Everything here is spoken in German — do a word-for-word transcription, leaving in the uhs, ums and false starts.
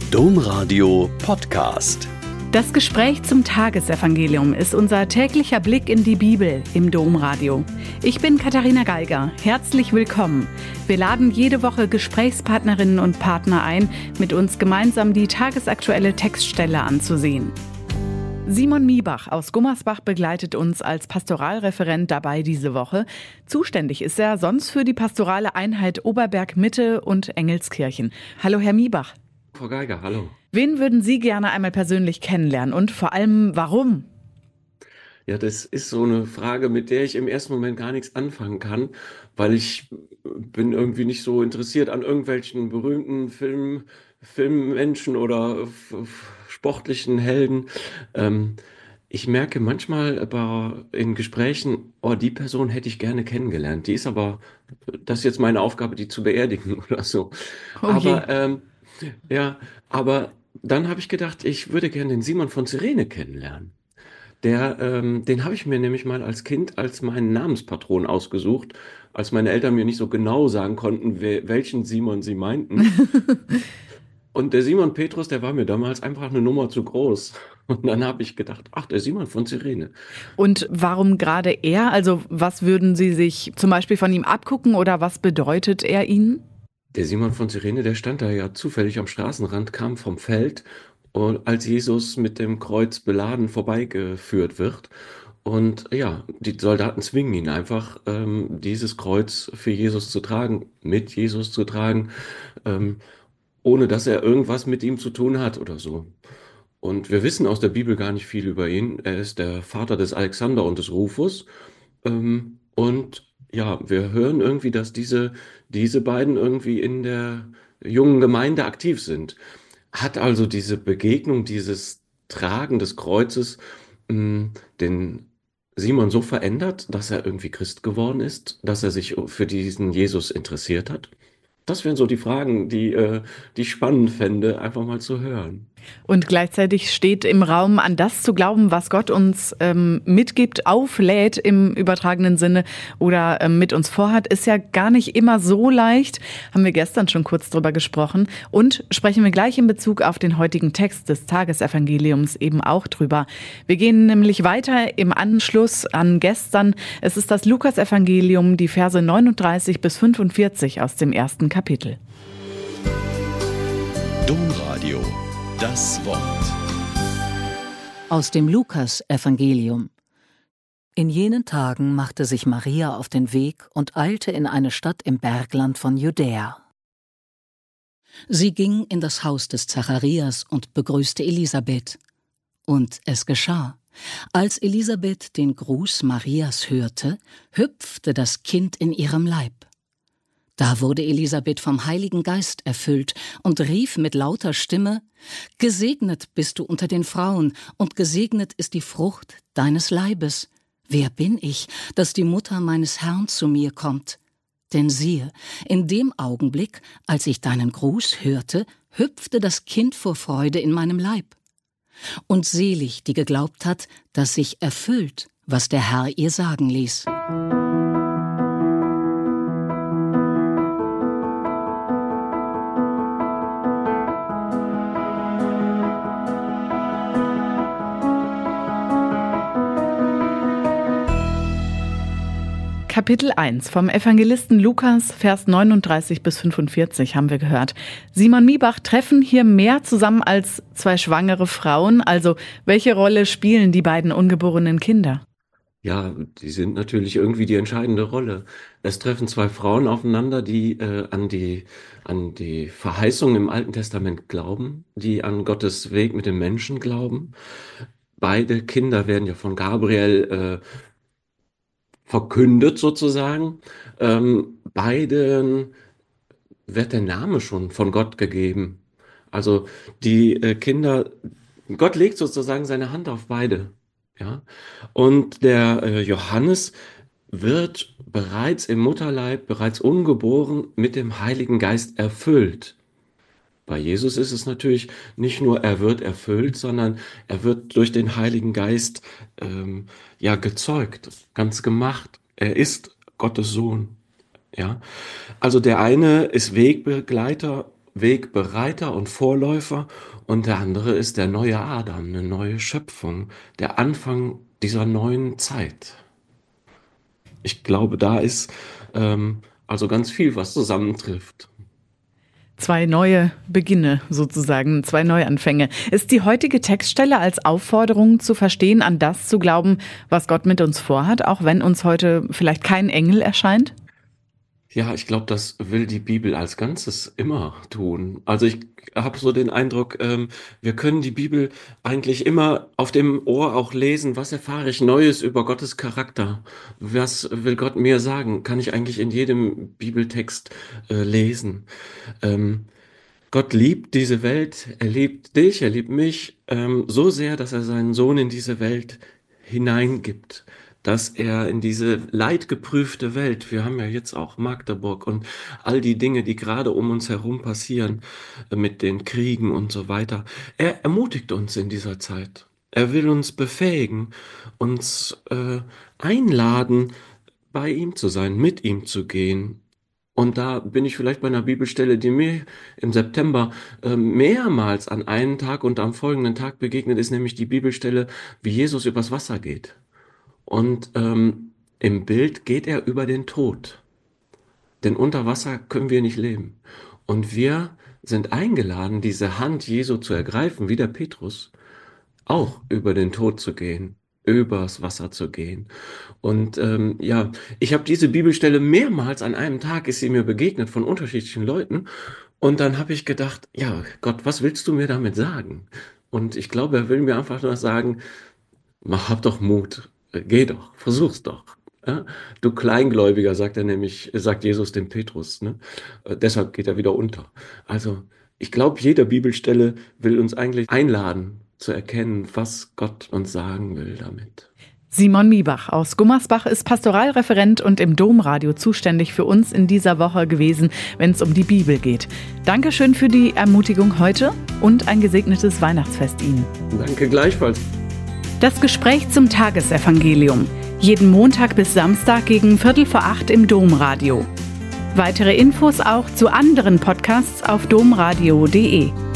Domradio Podcast. Das Gespräch zum Tagesevangelium ist unser täglicher Blick in die Bibel im Domradio. Ich bin Katharina Geiger. Herzlich willkommen. Wir laden jede Woche Gesprächspartnerinnen und Partner ein, mit uns gemeinsam die tagesaktuelle Textstelle anzusehen. Simon Miebach aus Gummersbach begleitet uns als Pastoralreferent dabei diese Woche. Zuständig ist er sonst für die pastorale Einheit Oberberg-Mitte und Engelskirchen. Hallo, Herr Miebach. Frau Geiger, hallo. Wen würden Sie gerne einmal persönlich kennenlernen und vor allem warum? Ja, das ist so eine Frage, mit der ich im ersten Moment gar nichts anfangen kann, weil ich bin irgendwie nicht so interessiert an irgendwelchen berühmten Film, Filmmenschen oder f- f- sportlichen Helden. Ähm, ich merke manchmal aber in Gesprächen, oh, die Person hätte ich gerne kennengelernt. Die ist aber, das ist jetzt meine Aufgabe, die zu beerdigen oder so. Oh je. Aber ähm, ja, aber dann habe ich gedacht, ich würde gerne den Simon von Cyrene kennenlernen. Der, ähm, den habe ich mir nämlich mal als Kind als meinen Namenspatron ausgesucht, als meine Eltern mir nicht so genau sagen konnten, we- welchen Simon sie meinten. Und der Simon Petrus, der war mir damals einfach eine Nummer zu groß. Und dann habe ich gedacht, ach, der Simon von Cyrene. Und warum gerade er? Also was würden Sie sich zum Beispiel von ihm abgucken oder was bedeutet er Ihnen? Der Simon von Cyrene, der stand da ja zufällig am Straßenrand, kam vom Feld, und als Jesus mit dem Kreuz beladen vorbeigeführt wird. Und ja, die Soldaten zwingen ihn einfach, ähm, dieses Kreuz für Jesus zu tragen, mit Jesus zu tragen, ähm, ohne dass er irgendwas mit ihm zu tun hat oder so. Und wir wissen aus der Bibel gar nicht viel über ihn. Er ist der Vater des Alexander und des Rufus. Ähm, und ja, wir hören irgendwie, dass diese, diese beiden irgendwie in der jungen Gemeinde aktiv sind. Hat also diese Begegnung, dieses Tragen des Kreuzes, mh, den Simon so verändert, dass er irgendwie Christ geworden ist, dass er sich für diesen Jesus interessiert hat? Das wären so die Fragen, die, äh, die ich spannend fände, einfach mal zu hören. Und gleichzeitig steht im Raum, an das zu glauben, was Gott uns ähm, mitgibt, auflädt im übertragenen Sinne oder ähm, mit uns vorhat, ist ja gar nicht immer so leicht. Haben wir gestern schon kurz drüber gesprochen und sprechen wir gleich in Bezug auf den heutigen Text des Tagesevangeliums eben auch drüber. Wir gehen nämlich weiter im Anschluss an gestern. Es ist das Lukasevangelium, die Verse neununddreißig bis fünfundvierzig aus dem ersten Kapitel. Domradio, das Wort. Aus dem Lukas-Evangelium. In jenen Tagen machte sich Maria auf den Weg und eilte in eine Stadt im Bergland von Judäa. Sie ging in das Haus des Zacharias und begrüßte Elisabeth. Und es geschah: Als Elisabeth den Gruß Marias hörte, hüpfte das Kind in ihrem Leib. Da wurde Elisabeth vom Heiligen Geist erfüllt und rief mit lauter Stimme: Gesegnet bist du unter den Frauen, und gesegnet ist die Frucht deines Leibes. Wer bin ich, dass die Mutter meines Herrn zu mir kommt? Denn siehe, in dem Augenblick, als ich deinen Gruß hörte, hüpfte das Kind vor Freude in meinem Leib. Und selig, die geglaubt hat, dass sich erfüllt, was der Herr ihr sagen ließ. Kapitel eins vom Evangelisten Lukas, Vers neununddreißig bis fünfundvierzig haben wir gehört. Simon Miebach, treffen hier mehr zusammen als zwei schwangere Frauen? Also welche Rolle spielen die beiden ungeborenen Kinder? Ja, die sind natürlich irgendwie die entscheidende Rolle. Es treffen zwei Frauen aufeinander, die äh, an die, an die Verheißung im Alten Testament glauben, die an Gottes Weg mit dem Menschen glauben. Beide Kinder werden ja von Gabriel äh, verkündet sozusagen. Ähm, beiden wird der Name schon von Gott gegeben. Also die äh, Kinder, Gott legt sozusagen seine Hand auf beide. Ja? Und der äh, Johannes wird bereits im Mutterleib, bereits ungeboren, mit dem Heiligen Geist erfüllt. Bei Jesus ist es natürlich nicht nur, er wird erfüllt, sondern er wird durch den Heiligen Geist ähm, ja gezeugt, ganz gemacht. Er ist Gottes Sohn. Ja, also der eine ist Wegbegleiter Wegbereiter und Vorläufer und der andere ist der neue Adam, eine neue Schöpfung, der Anfang dieser neuen Zeit. Ich glaube, da ist ähm, also ganz viel, was zusammentrifft. Zwei neue Beginne sozusagen, zwei Neuanfänge. Ist die heutige Textstelle als Aufforderung zu verstehen, an das zu glauben, was Gott mit uns vorhat, auch wenn uns heute vielleicht kein Engel erscheint? Ja, ich glaube, das will die Bibel als Ganzes immer tun. Also ich habe so den Eindruck, ähm, wir können die Bibel eigentlich immer auf dem Ohr auch lesen. Was erfahre ich Neues über Gottes Charakter? Was will Gott mir sagen? Kann ich eigentlich in jedem Bibeltext äh, lesen. Ähm, Gott liebt diese Welt, er liebt dich, er liebt mich ähm, so sehr, dass er seinen Sohn in diese Welt hineingibt, dass er in diese leidgeprüfte Welt, wir haben ja jetzt auch Magdeburg und all die Dinge, die gerade um uns herum passieren, äh, mit den Kriegen und so weiter, er ermutigt uns in dieser Zeit. Er will uns befähigen, uns äh, einladen, bei ihm zu sein, mit ihm zu gehen. Und da bin ich vielleicht bei einer Bibelstelle, die mir im September äh, mehrmals an einem Tag und am folgenden Tag begegnet ist, nämlich die Bibelstelle, wie Jesus übers Wasser geht. Und ähm, im Bild geht er über den Tod. Denn unter Wasser können wir nicht leben. Und wir sind eingeladen, diese Hand Jesu zu ergreifen, wie der Petrus, auch über den Tod zu gehen, übers Wasser zu gehen. Und ähm, ja, ich habe diese Bibelstelle mehrmals an einem Tag, ist sie mir begegnet von unterschiedlichen Leuten. Und dann habe ich gedacht, ja, Gott, was willst du mir damit sagen? Und ich glaube, er will mir einfach nur sagen, mach, hab doch Mut, geh doch, versuch's doch. Ja? Du Kleingläubiger, sagt er nämlich, sagt Jesus dem Petrus. Ne? Äh, deshalb geht er wieder unter. Also ich glaube, jede Bibelstelle will uns eigentlich einladen, zu erkennen, was Gott uns sagen will damit. Simon Miebach aus Gummersbach ist Pastoralreferent und im Domradio zuständig für uns in dieser Woche gewesen, wenn es um die Bibel geht. Dankeschön für die Ermutigung heute und ein gesegnetes Weihnachtsfest Ihnen. Danke gleichfalls. Das Gespräch zum Tagesevangelium. Jeden Montag bis Samstag gegen Viertel vor acht im Domradio. Weitere Infos auch zu anderen Podcasts auf domradio punkt de.